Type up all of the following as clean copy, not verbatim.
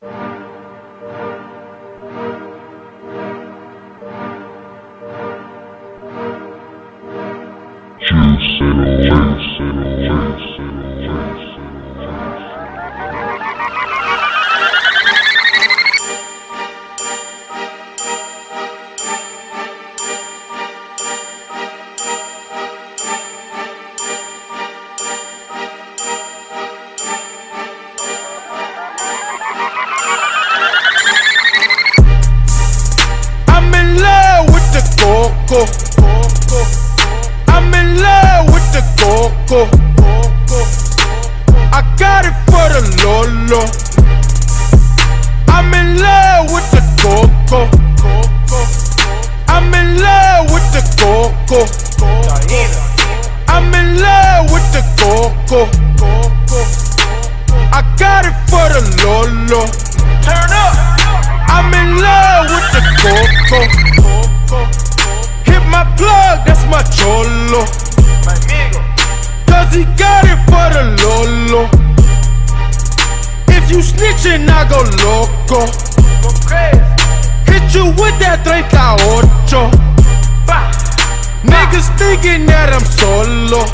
I'm in love with the coco. I got it for the Lolo. I'm in love with the coco. I'm in love with the coco. I'm in love with the coco. I got it for the Lolo. Turn up. I'm in love with the coco. Hit my plug, that's my cholo. Cause he got it for the Lolo. If you snitchin', I go loco. Hit you with that 38. Niggas thinking that I'm solo.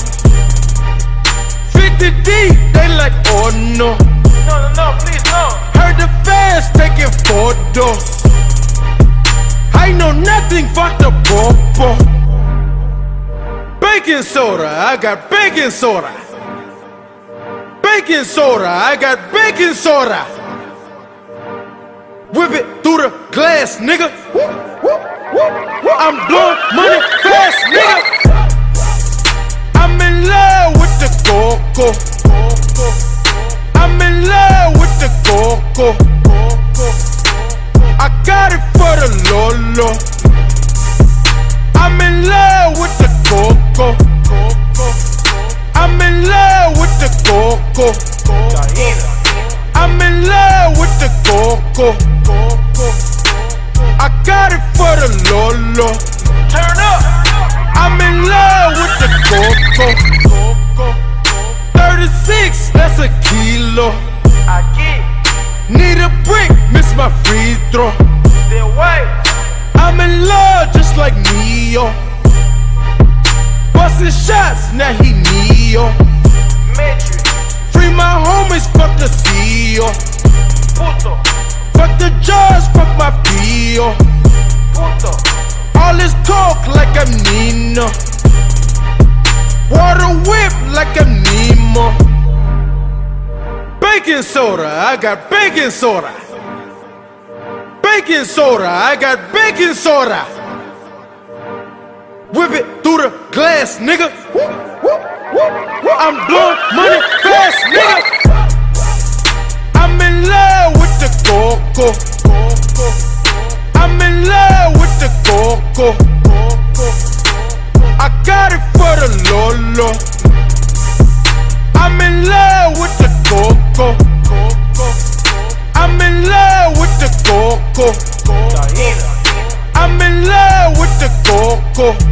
50 deep, they like, oh no. No, please no. Heard the fans taking photos. I know nothing but the popo. Baking soda, I got baking soda. Baking soda, I got baking soda. Whip it through the glass, nigga. I'm blowing money fast, nigga. I'm in love with the coco. I'm in love with the coco. I got it for the Lolo. I'm in love with the coco. I'm in love with the coco. I'm in love with the coco. I got it for the Lolo. Turn up. I'm in love with the coco. 36, that's a kilo. Need a brick, miss my free throw. I'm in love just like Neo. Bustin' shots, now he Neo. Free my homies, fuck the CEO. Fuck the judge, fuck my P.O. All this talk like I'm Nino. Water whip like I'm Nemo. Baking soda, I got baking soda. Baking soda, I got baking soda. Whip it through the glass, nigga. I'm blowing money fast, nigga. I'm in love with the coco. I'm in love with the coco. I got it for the Lolo. I'm in love with the coco. I'm in love with the coco. I'm in love with the coco.